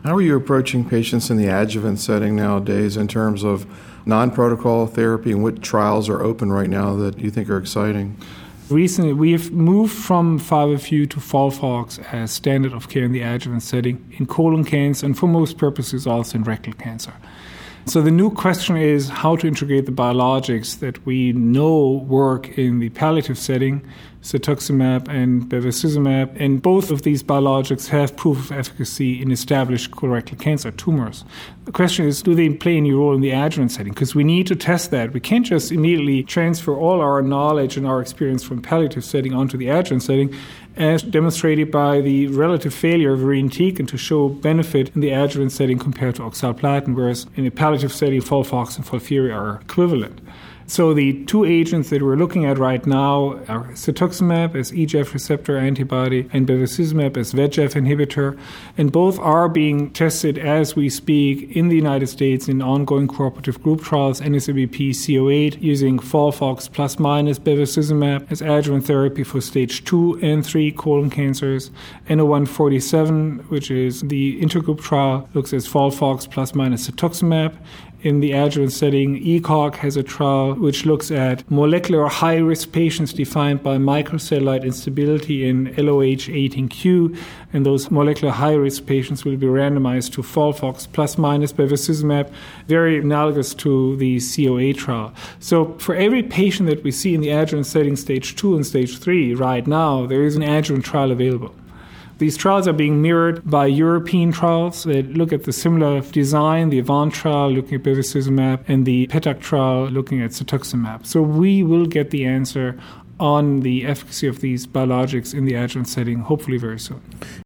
How are you approaching patients in the adjuvant setting nowadays in terms of non-protocol therapy, and what trials are open right now that you think are exciting? Recently, we have moved from 5-FU to FOLFOX as standard of care in the adjuvant setting in colon cancer and for most purposes also in rectal cancer. So the new question is how to integrate the biologics that we know work in the palliative setting, cetuximab and bevacizumab, and both of these biologics have proof of efficacy in established colorectal cancer tumors. The question is, do they play any role in the adjuvant setting? Because we need to test that. We can't just immediately transfer all our knowledge and our experience from palliative setting onto the adjuvant setting, as demonstrated by the relative failure of irinotecan to show benefit in the adjuvant setting compared to oxaliplatin, whereas in the palliative setting, FOLFOX and FOLFIRI are equivalent. So the two agents that we're looking at right now are cetuximab as EGF receptor antibody and bevacizumab as VEGF inhibitor, and both are being tested as we speak in the United States in ongoing cooperative group trials, NSABP CO8, using FOLFOX plus minus bevacizumab as adjuvant therapy for stage 2 and 3 colon cancers. NO147, which is the intergroup trial, looks at FOLFOX plus minus cetuximab. In the adjuvant setting, ECOG has a trial which looks at molecular high-risk patients defined by microsatellite instability in LOH18Q, and those molecular high-risk patients will be randomized to FOLFOX plus minus bevacizumab, very analogous to the COA trial. So for every patient that we see in the adjuvant setting, stage 2 and stage 3 right now, there is an adjuvant trial available. These trials are being mirrored by European trials that look at the similar design, the AVANT trial looking at bevacizumab and the PETAC trial looking at cetuximab. So we will get the answer on the efficacy of these biologics in the adjuvant setting hopefully very soon.